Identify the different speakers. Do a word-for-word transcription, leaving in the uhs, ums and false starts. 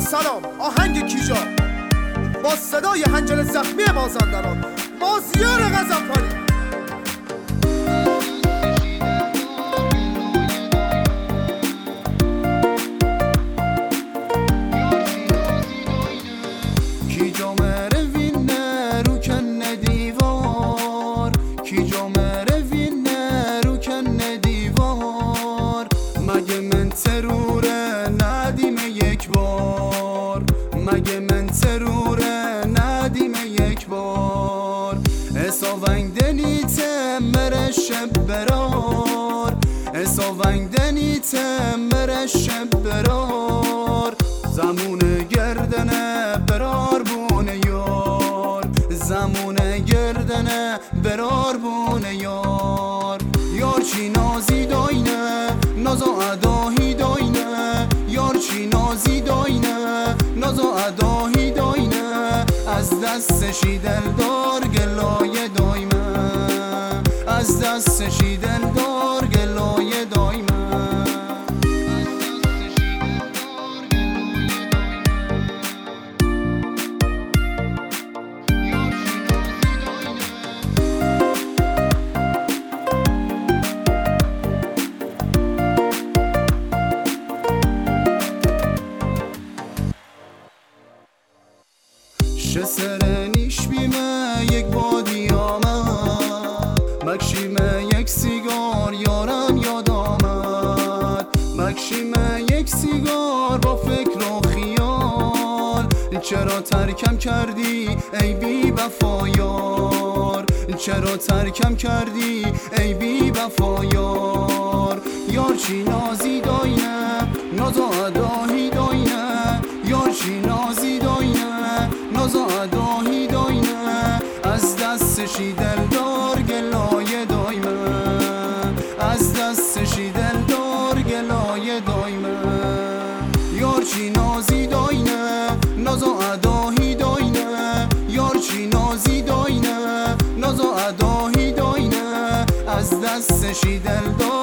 Speaker 1: سلام آهنگ کیجا با صدای حنجر زخمی مازندران مازیار غضنفری.
Speaker 2: کیجا مروینه رو کنه دیوار، کیجا مروینه رو کنه دیوار، مگه من تروره ندیم یک بار، مگه من تروره ندیم یک بار. اساونگ دنیته مره شب برار، اساونگ دنیته مره شب برار، زمون گردنه برار بونه یار، زمون گردنه برار بونه یار. یار چی نازی داینه نازا اداهی داینه، یار چی نازی داینه نازا اداهی داینه، از دستشی دلدار گلای دایمه، از دستشی دلدار گلای دایمه. شسر نیش بیمه یک بادی آمد، مکشیمه یک سیگار یارم یاد آمد، مکشیمه یک سیگار با فکر و خیال. چرا ترکم کردی ای بی وفا یار، چرا ترکم کردی ای بی وفا یار. یار چی نازی داینه نازا اداهی داینه، یار چی نازی داینه نازا اداهی داینه، از دستشی دلدار گلای دایمه، از دستشی دلدار گلای دایمه. یار چی نازی داینه نازا اداهی داینه، یار چی نازی داینه نازا اداهی داینه، از دستشی دلدار